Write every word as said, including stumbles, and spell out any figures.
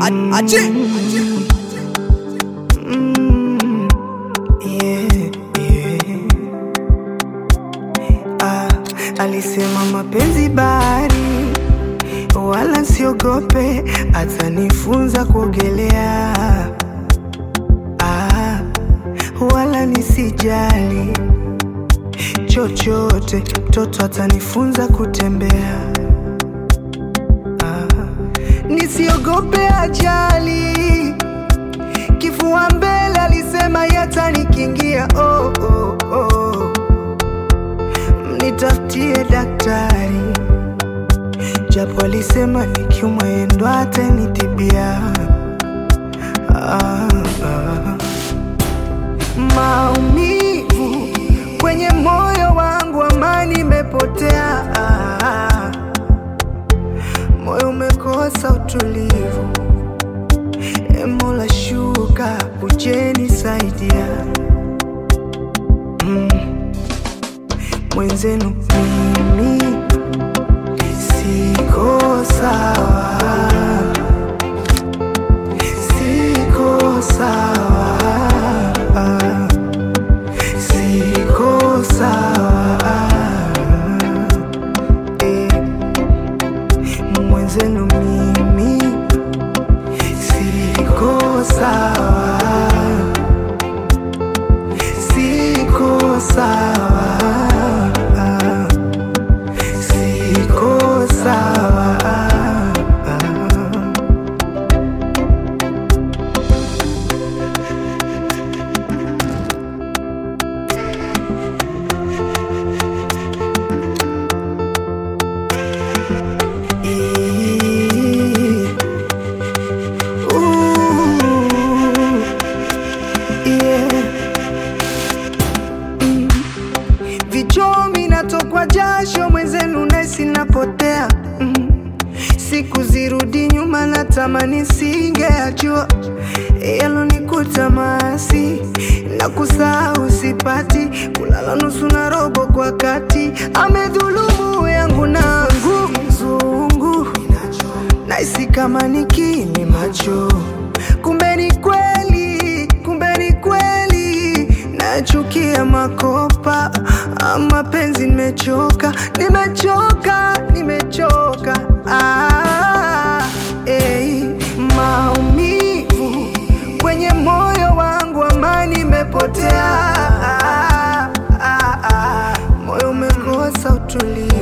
Aje. Mm, yeah, yeah. Ah, alisema mapenzi bahari, wala siogope, atanifunza kuogelea. Ah, wala nisijali chochote, mtoto atanifunza kutembea. Ah, nisiogope ajali, kifua mbele alisema yatanikingia. Oh, oh, oh. Mnitafutie daktari, japo alisema nikiumwa yeye ndo atanitibia. Ah, ah. Maumivu kwenye moyo wangu, amani imepotea. Ah, moyo umekosa utulivu. E Mola shuka, uje nisaidia. mm. Mwenzenu mimi siko sawa, siko sawa, siko sawa. Eh, mwenzenu mimi siko sawa, siko sawa, siko sawa. Vichomi natokwa jasho, mwenzenu naisi napotea. mm. Siku zirudi nyuma, natamani singeajua yalonikuta maasi, na kusahau sipati, kulala nusu na robo kwa kati. Amedhulumu yangu nangu mzungu, naisi kama nikini macho. Kumbe ni kweli, kumbe ni kweli, nachukia makopa. Mapenzi nimechoka, nimechoka, nimechoka. Ah, eh, maumivu kwenye moyo wangu, amani imepotea. Ah, ah, ah, moyo umekosa utulivu.